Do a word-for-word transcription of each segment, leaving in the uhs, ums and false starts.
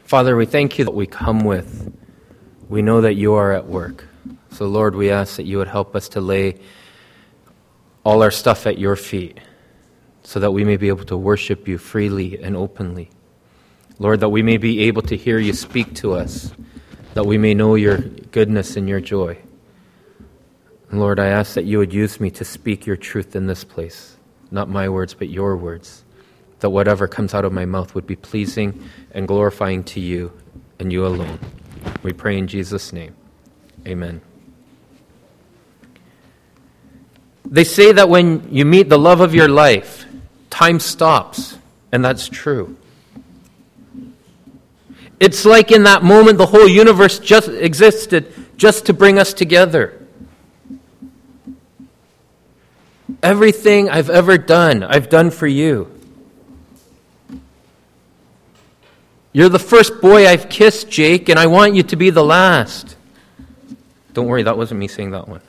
Father, we thank you that we come with. We know that you are at work. So, Lord, we ask that you would help us to lay all our stuff at your feet so that we may be able to worship you freely and openly. Lord, that we may be able to hear you speak to us, that we may know your goodness and your joy. And Lord, I ask that you would use me to speak your truth in this place, not my words, but your words, that whatever comes out of my mouth would be pleasing and glorifying to you and you alone. We pray in Jesus' name. Amen. They say that when you meet the love of your life, time stops, and that's true. It's like in that moment the whole universe just existed just to bring us together. Everything I've ever done, I've done for you. You're the first boy I've kissed, Jake, and I want you to be the last. Don't worry, that wasn't me saying that one.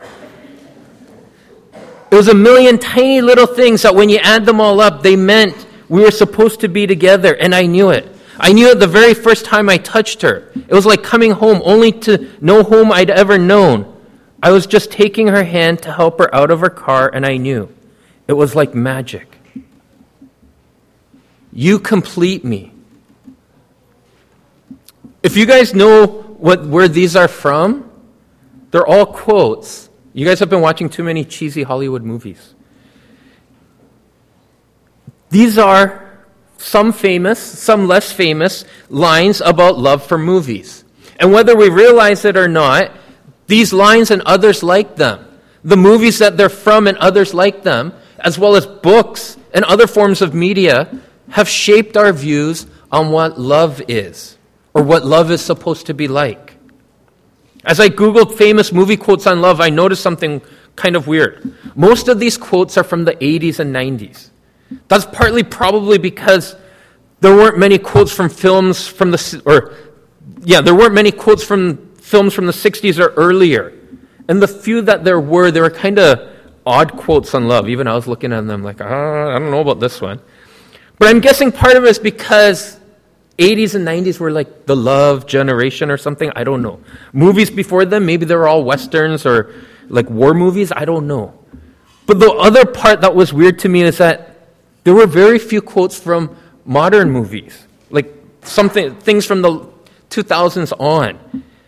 It was a million tiny little things that when you add them all up, they meant we were supposed to be together, and I knew it. I knew it the very first time I touched her. It was like coming home, only to no home I'd ever known. I was just taking her hand to help her out of her car, and I knew. It was like magic. You complete me. If you guys know what where these are from, they're all quotes. You guys have been watching too many cheesy Hollywood movies. These are some famous, some less famous lines about love from movies. And whether we realize it or not, these lines and others like them, the movies that they're from and others like them, as well as books and other forms of media, have shaped our views on what love is, or what love is supposed to be like. As I Googled famous movie quotes on love, I noticed something kind of weird. Most of these quotes are from the eighties and nineties. That's partly probably because there weren't many quotes from films from the, or, yeah, there weren't many quotes from films from the sixties or earlier. And the few that there were, they were kind of odd quotes on love. Even I was looking at them like, ah, I don't know about this one. But I'm guessing part of it is because eighties and nineties were like the love generation or something. I don't know. Movies before them, maybe they were all westerns or like war movies. I don't know. But the other part that was weird to me is that there were very few quotes from modern movies, like something things from the two thousands on.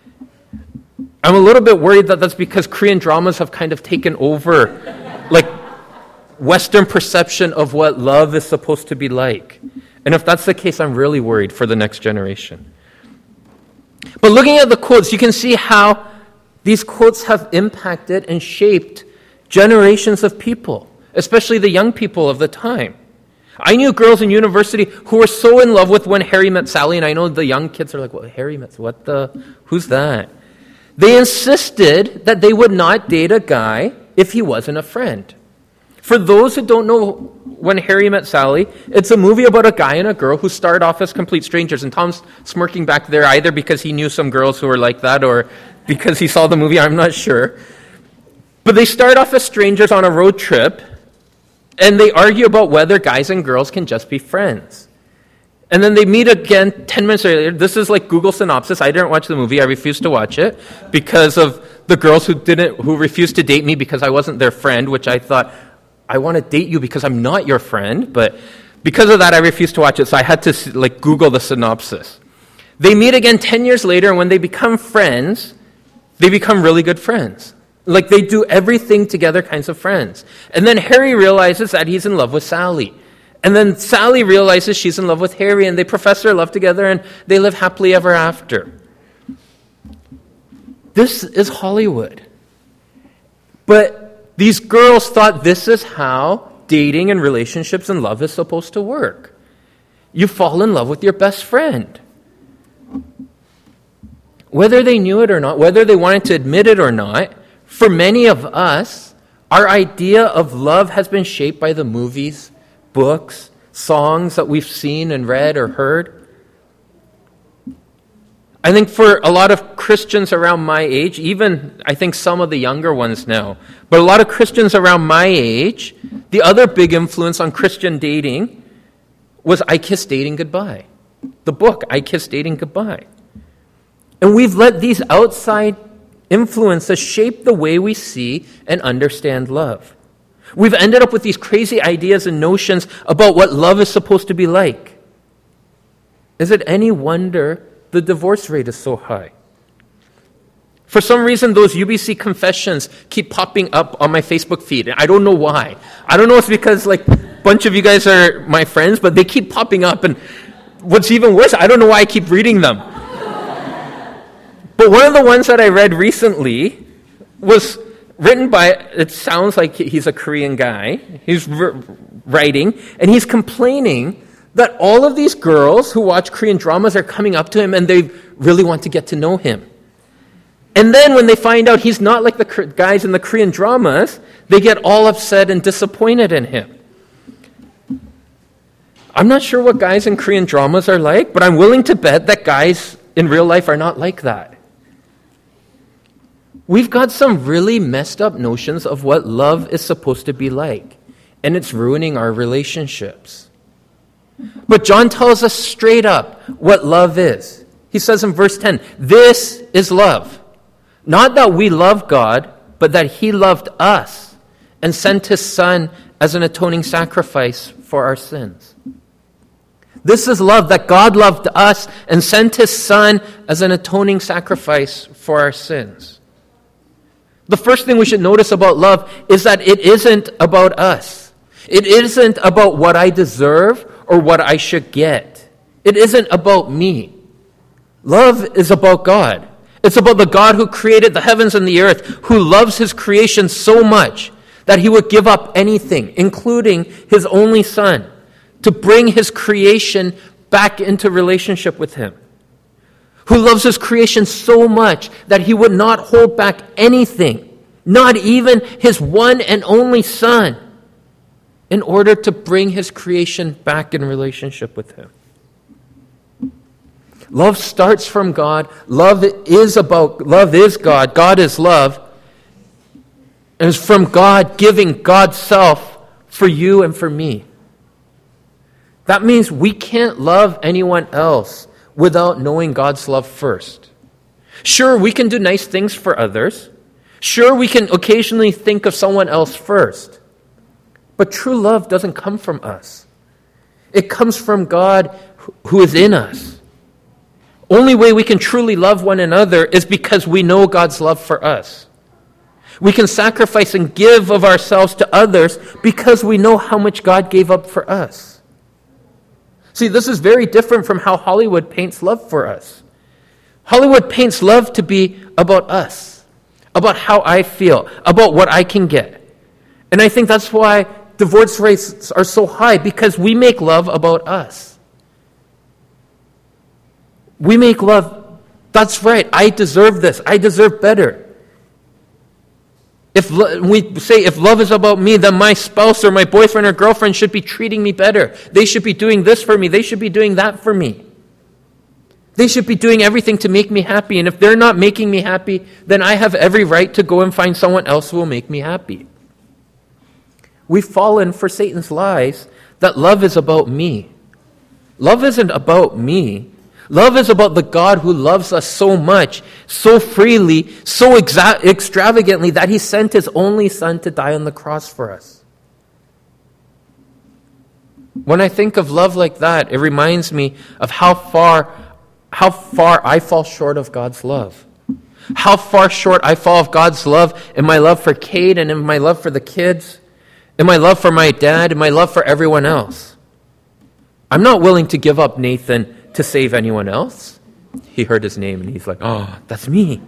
I'm a little bit worried that that's because Korean dramas have kind of taken over, like Western perception of what love is supposed to be like. And if that's the case, I'm really worried for the next generation. But looking at the quotes, you can see how these quotes have impacted and shaped generations of people, especially the young people of the time. I knew girls in university who were so in love with When Harry Met Sally, and I know the young kids are like, well, Harry Met, what the, who's that? They insisted that they would not date a guy if he wasn't a friend. For those who don't know When Harry Met Sally, it's a movie about a guy and a girl who start off as complete strangers. And Tom's smirking back there either because he knew some girls who were like that or because he saw the movie, I'm not sure. But they start off as strangers on a road trip, and they argue about whether guys and girls can just be friends. And then they meet again ten minutes later. This is like Google synopsis. I didn't watch the movie. I refused to watch it because of the girls who didn't, who refused to date me because I wasn't their friend, which I thought, I want to date you because I'm not your friend, but because of that, I refused to watch it, so I had to like Google the synopsis. They meet again ten years later, and when they become friends, they become really good friends. Like, they do everything together kinds of friends. And then Harry realizes that he's in love with Sally. And then Sally realizes she's in love with Harry, and they profess their love together, and they live happily ever after. This is Hollywood. But these girls thought this is how dating and relationships and love is supposed to work. You fall in love with your best friend. Whether they knew it or not, whether they wanted to admit it or not, for many of us, our idea of love has been shaped by the movies, books, songs that we've seen and read or heard. I think for a lot of Christians around my age, even I think some of the younger ones now, but a lot of Christians around my age, the other big influence on Christian dating was I Kissed Dating Goodbye. the book, I Kiss Dating Goodbye. And we've let these outside influences shape the way we see and understand love. We've ended up with these crazy ideas and notions about what love is supposed to be like. Is it any wonder the divorce rate is so high? For some reason, those U B C confessions keep popping up on my Facebook feed, and I don't know why. I don't know if it's because like a bunch of you guys are my friends, but they keep popping up, and what's even worse, I don't know why I keep reading them. But one of the ones that I read recently was written by, it sounds like he's a Korean guy. He's r- writing, and he's complaining that all of these girls who watch Korean dramas are coming up to him and they really want to get to know him. And then when they find out he's not like the guys in the Korean dramas, they get all upset and disappointed in him. I'm not sure what guys in Korean dramas are like, but I'm willing to bet that guys in real life are not like that. We've got some really messed up notions of what love is supposed to be like, and it's ruining our relationships. But John tells us straight up what love is. He says in verse ten, "This is love. Not that we love God, but that He loved us and sent His Son as an atoning sacrifice for our sins." This is love, that God loved us and sent His Son as an atoning sacrifice for our sins. The first thing we should notice about love is that it isn't about us. It isn't about what I deserve or what I should get. It isn't about me. Love is about God. It's about the God who created the heavens and the earth, who loves His creation so much that He would give up anything, including His only Son, to bring His creation back into relationship with Him. Who loves His creation so much that He would not hold back anything, not even His one and only Son, in order to bring His creation back in relationship with Him. Love starts from God. Love is about, love is God. God is love. And it's from God giving God's self for you and for me. That means we can't love anyone else without knowing God's love first. Sure, we can do nice things for others. Sure, we can occasionally think of someone else first. But true love doesn't come from us. It comes from God who is in us. Only way we can truly love one another is because we know God's love for us. We can sacrifice and give of ourselves to others because we know how much God gave up for us. See, this is very different from how Hollywood paints love for us. Hollywood paints love to be about us, about how I feel, about what I can get. And I think that's why divorce rates are so high, because we make love about us. We make love, that's right, I deserve this, I deserve better. If lo- we say if love is about me, then my spouse or my boyfriend or girlfriend should be treating me better. They should be doing this for me. They should be doing that for me. They should be doing everything to make me happy. And if they're not making me happy, then I have every right to go and find someone else who will make me happy. We've fallen for Satan's lies that love is about me. Love isn't about me. Love is about the God who loves us so much, so freely, so exa- extravagantly that He sent His only Son to die on the cross for us. When I think of love like that, it reminds me of how far, how far I fall short of God's love. How far short I fall of God's love in my love for Kate and in my love for the kids, in my love for my dad, in my love for everyone else. I'm not willing to give up Nathan to save anyone else. He heard his name and he's like, oh, that's me.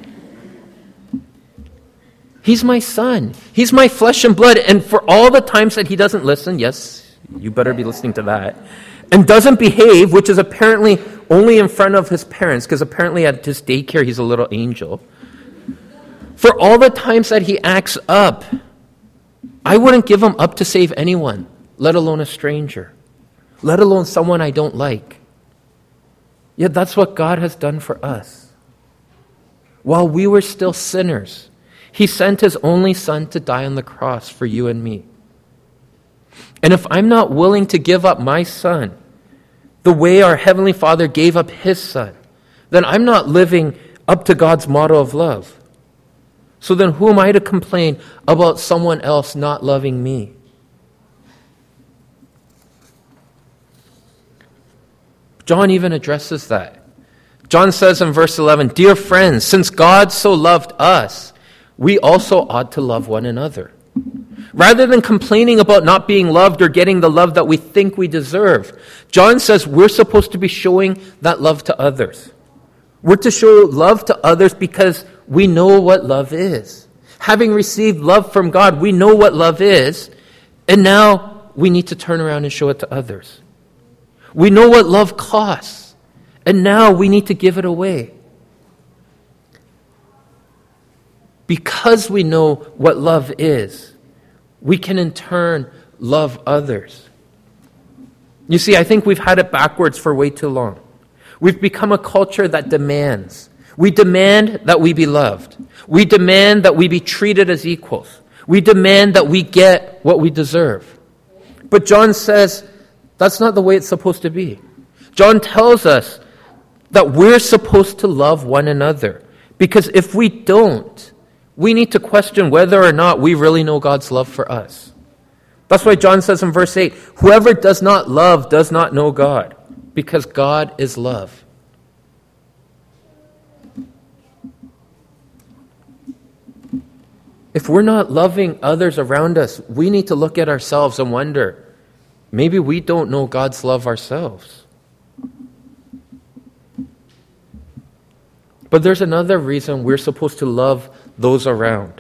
He's my son. He's my flesh and blood. And for all the times that he doesn't listen, yes, you better be listening to that, and doesn't behave, which is apparently only in front of his parents, because apparently at his daycare he's a little angel. For all the times that he acts up, I wouldn't give him up to save anyone, let alone a stranger, let alone someone I don't like. Yet that's what God has done for us. While we were still sinners, He sent His only Son to die on the cross for you and me. And if I'm not willing to give up my Son the way our Heavenly Father gave up His Son, then I'm not living up to God's model of love. So then who am I to complain about someone else not loving me? John even addresses that. John says in verse eleven, "Dear friends, since God so loved us, we also ought to love one another." Rather than complaining about not being loved or getting the love that we think we deserve, John says we're supposed to be showing that love to others. We're to show love to others because we know what love is. Having received love from God, we know what love is, and now we need to turn around and show it to others. We know what love costs, and now we need to give it away. Because we know what love is, we can in turn love others. You see, I think we've had it backwards for way too long. We've become a culture that demands. We demand that we be loved. We demand that we be treated as equals. We demand that we get what we deserve. But John says that's not the way it's supposed to be. John tells us that we're supposed to love one another. Because if we don't, we need to question whether or not we really know God's love for us. That's why John says in verse eight, "Whoever does not love does not know God, because God is love." If we're not loving others around us, we need to look at ourselves and wonder, maybe we don't know God's love ourselves. But there's another reason we're supposed to love those around.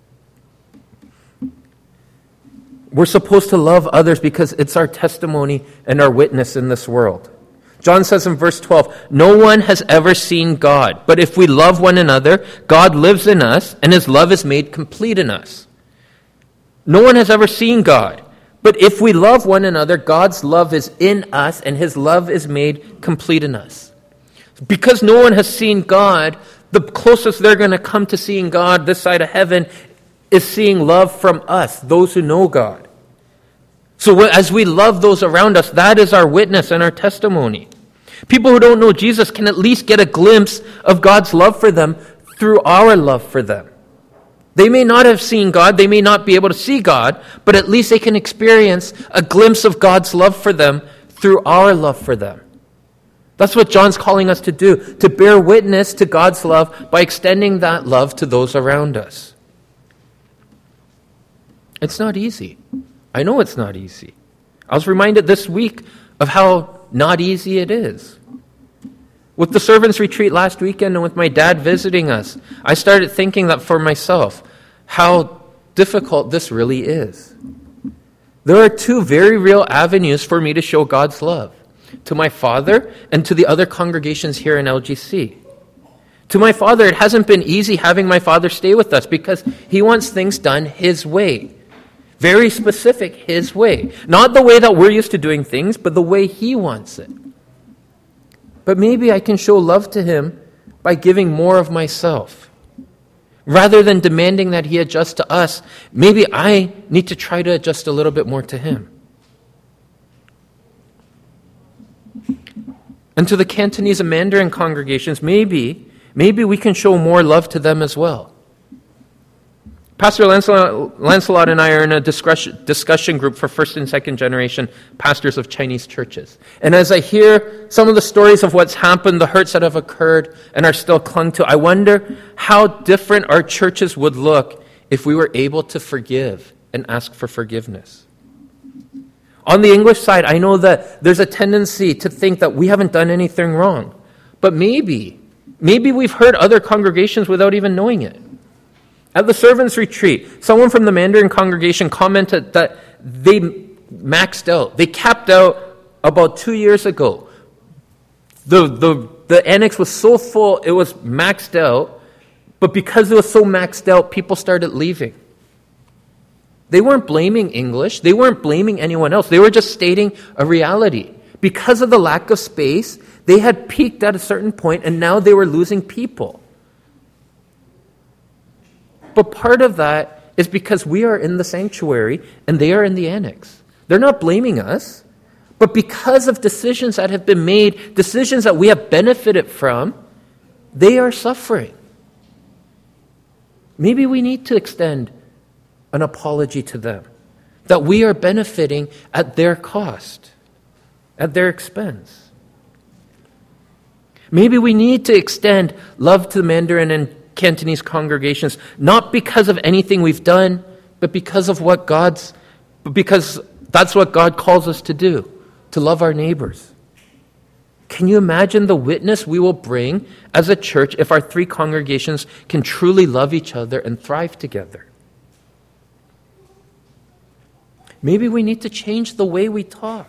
We're supposed to love others because it's our testimony and our witness in this world. John says in verse twelve, "No one has ever seen God, but if we love one another, God lives in us, and His love is made complete in us." No one has ever seen God, but if we love one another, God's love is in us, and His love is made complete in us. Because no one has seen God, the closest they're going to come to seeing God this side of heaven is seeing love from us, those who know God. So as we love those around us, that is our witness and our testimony. People who don't know Jesus can at least get a glimpse of God's love for them through our love for them. They may not have seen God, they may not be able to see God, but at least they can experience a glimpse of God's love for them through our love for them. That's what John's calling us to do, to bear witness to God's love by extending that love to those around us. It's not easy. I know it's not easy. I was reminded this week of how not easy it is. With the servants' retreat last weekend and with my dad visiting us, I started thinking that for myself, how difficult this really is. There are two very real avenues for me to show God's love. To my father and to the other congregations here in L G C. To my father, it hasn't been easy having my father stay with us because he wants things done his way. Very specific, his way. Not the way that we're used to doing things, but the way he wants it. But maybe I can show love to him by giving more of myself. Rather than demanding that he adjust to us, maybe I need to try to adjust a little bit more to him. And to the Cantonese and Mandarin congregations, maybe, maybe we can show more love to them as well. Pastor Lancelot, Lancelot and I are in a discussion, discussion group for first and second generation pastors of Chinese churches. And as I hear some of the stories of what's happened, the hurts that have occurred and are still clung to, I wonder how different our churches would look if we were able to forgive and ask for forgiveness. On the English side, I know that there's a tendency to think that we haven't done anything wrong. But maybe, maybe we've hurt other congregations without even knowing it. At the servants' retreat, someone from the Mandarin congregation commented that they maxed out. They capped out about two years ago. The, the, the annex was so full, it was maxed out. But because it was so maxed out, people started leaving. They weren't blaming English. They weren't blaming anyone else. They were just stating a reality. Because of the lack of space, they had peaked at a certain point, and now they were losing people. But part of that is because we are in the sanctuary, and they are in the annex. They're not blaming us, But because of decisions that have been made, decisions that we have benefited from, they are suffering. Maybe we need to extend an apology to them, that we are benefiting at their cost, at their expense. Maybe we need to extend love to the Mandarin and Cantonese congregations, not because of anything we've done, but because of what God's, because that's what God calls us to do, to love our neighbors. Can you imagine the witness we will bring as a church if our three congregations can truly love each other and thrive together? Maybe we need to change the way we talk.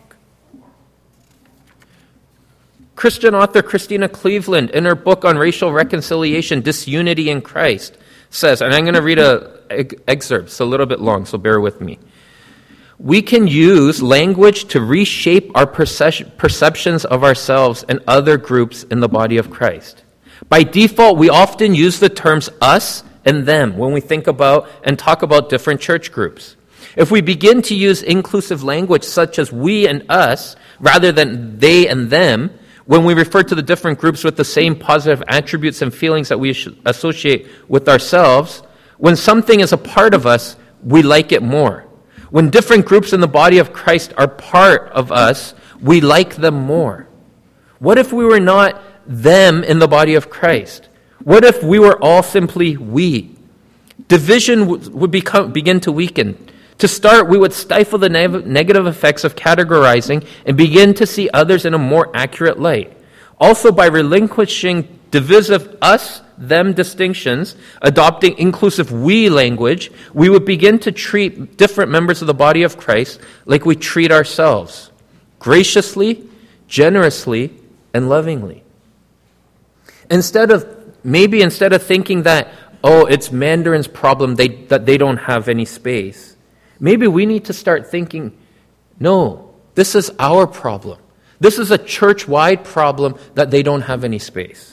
Christian author Christina Cleveland, in her book on racial reconciliation, Disunity in Christ, says, and I'm going to read an excerpt, it's a little bit long, so bear with me. We can use language to reshape our perceptions of ourselves and other groups in the body of Christ. By default, we often use the terms us and them when we think about and talk about different church groups. If we begin to use inclusive language such as we and us, rather than they and them, when we refer to the different groups with the same positive attributes and feelings that we associate with ourselves, when something is a part of us, we like it more. When different groups in the body of Christ are part of us, we like them more. What if we were not them in the body of Christ? What if we were all simply we? Division would become, begin to weaken. To start, we would stifle the ne- negative effects of categorizing and begin to see others in a more accurate light. Also, by relinquishing divisive us, them distinctions, adopting inclusive we language, we would begin to treat different members of the body of Christ like we treat ourselves, graciously, generously, and lovingly. Instead of, maybe instead of thinking that, oh, it's Mandarin's problem they, that they don't have any space, maybe we need to start thinking, no, this is our problem. This is a church-wide problem that they don't have any space.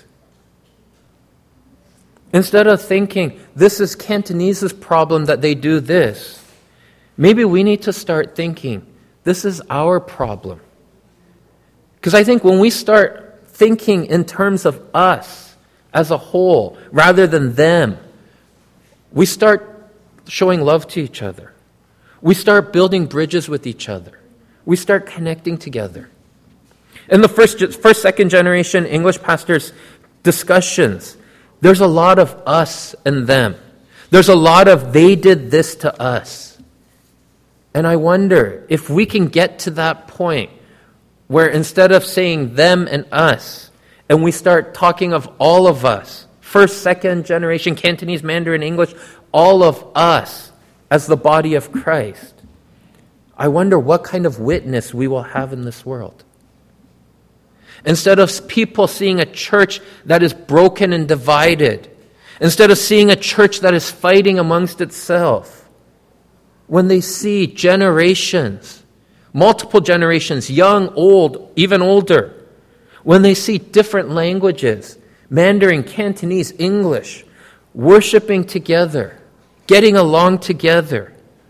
Instead of thinking, this is Cantonese's problem that they do this, maybe we need to start thinking, this is our problem. Because I think when we start thinking in terms of us as a whole, rather than them, we start showing love to each other. We start building bridges with each other. We start connecting together. In the first, first, second generation English pastors' discussions, there's a lot of us and them. There's a lot of they did this to us. And I wonder if we can get to that point where instead of saying them and us, and we start talking of all of us, first, second generation Cantonese, Mandarin, English, all of us as the body of Christ, I wonder what kind of witness we will have in this world. Instead of people seeing a church that is broken and divided, instead of seeing a church that is fighting amongst itself, when they see generations, multiple generations, young, old, even older, when they see different languages, Mandarin, Cantonese, English, worshiping together, getting along together,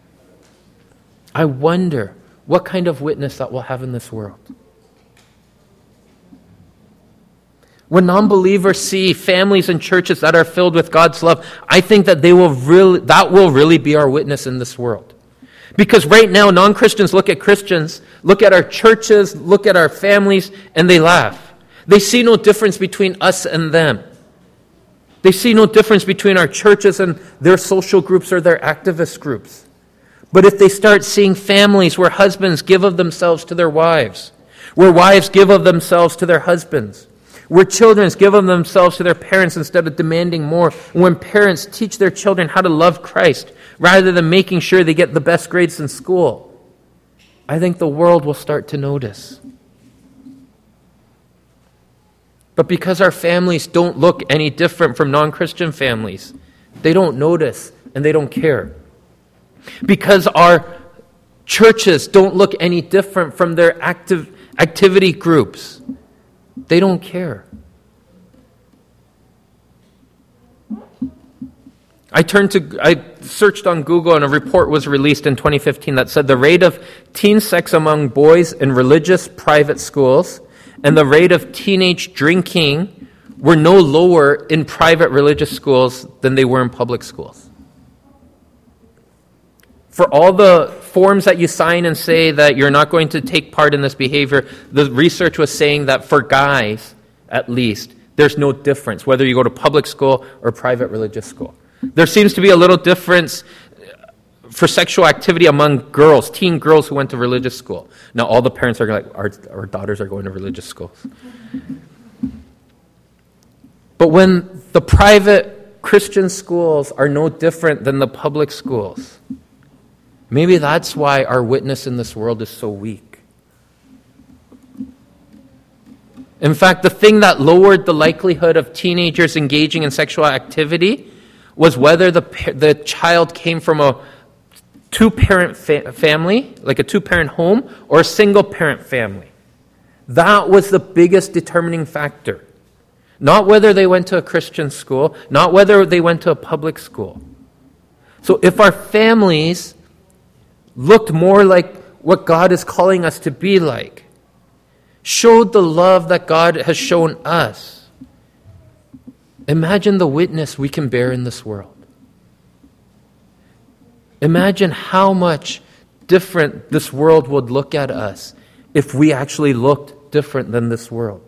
I wonder what kind of witness that will have in this world. When non-believers see families and churches that are filled with God's love, I think that they will really, that will really be our witness in this world. Because right now, non-Christians look at Christians, look at our churches, look at our families, and they laugh. They see no difference between us and them. They see no difference between our churches and their social groups or their activist groups. But if they start seeing families where husbands give of themselves to their wives, where wives give of themselves to their husbands, where children give of themselves to their parents instead of demanding more, when parents teach their children how to love Christ rather than making sure they get the best grades in school, I think the world will start to notice. But because our families don't look any different from non-Christian families, they don't notice and they don't care. Because our churches don't look any different from their active activity groups, they don't care. I turned to, I searched on Google, and a report was released in twenty fifteen that said the rate of teen sex among boys in religious private schools and the rate of teenage drinking were no lower in private religious schools than they were in public schools. For all the forms that you sign and say that you're not going to take part in this behavior, the research was saying that for guys, at least, there's no difference, whether you go to public school or private religious school. There seems to be a little difference for sexual activity among girls, teen girls who went to religious school. Now, all the parents are like, our, our daughters are going to religious schools. But when the private Christian schools are no different than the public schools, maybe that's why our witness in this world is so weak. In fact, the thing that lowered the likelihood of teenagers engaging in sexual activity was whether the the child came from a two-parent fa- family, like a two-parent home, or a single-parent family. That was the biggest determining factor. Not whether they went to a Christian school, not whether they went to a public school. So if our families looked more like what God is calling us to be like, showed the love that God has shown us, imagine the witness we can bear in this world. Imagine how much different this world would look at us if we actually looked different than this world.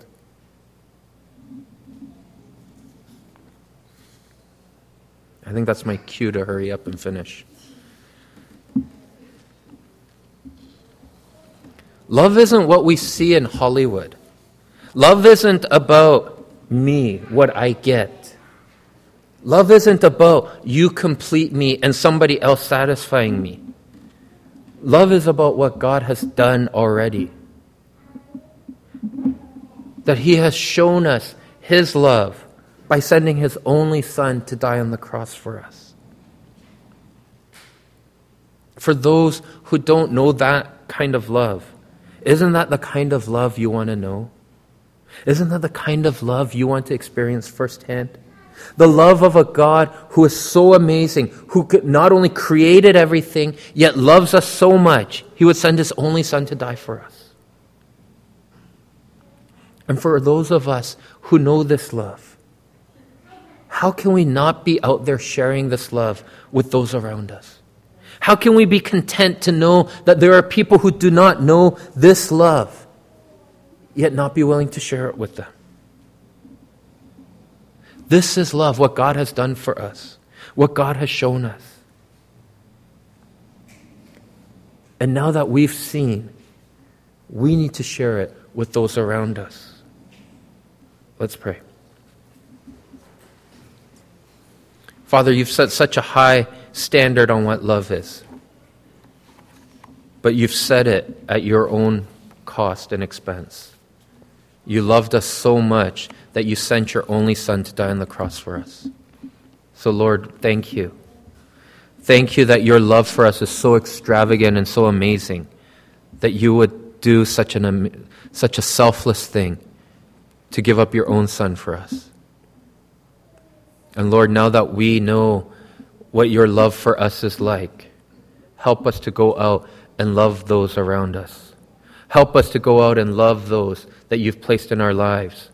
I think that's my cue to hurry up and finish. Love isn't what we see in Hollywood. Love isn't about me, what I get. Love isn't about you complete me and somebody else satisfying me. Love is about what God has done already. That He has shown us His love by sending His only Son to die on the cross for us. For those who don't know that kind of love, isn't that the kind of love you want to know? Isn't that the kind of love you want to experience firsthand? The love of a God who is so amazing, who not only created everything, yet loves us so much, He would send His only Son to die for us. And for those of us who know this love, how can we not be out there sharing this love with those around us? How can we be content to know that there are people who do not know this love, yet not be willing to share it with them? This is love, what God has done for us, what God has shown us. And now that we've seen, we need to share it with those around us. Let's pray. Father, you've set such a high standard on what love is. But you've set it at your own cost and expense. You loved us so much that you sent your only Son to die on the cross for us. So Lord, thank you. Thank you that your love for us is so extravagant and so amazing that you would do such an such a selfless thing to give up your own Son for us. And Lord, now that we know what your love for us is like, help us to go out and love those around us. Help us to go out and love those that you've placed in our lives.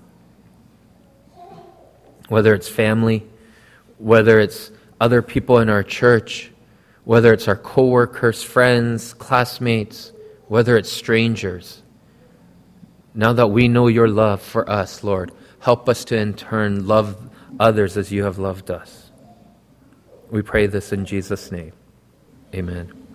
Whether it's family, whether it's other people in our church, whether it's our co-workers, friends, classmates, whether it's strangers. Now that we know your love for us, Lord, help us to in turn love others as you have loved us. We pray this in Jesus' name. Amen.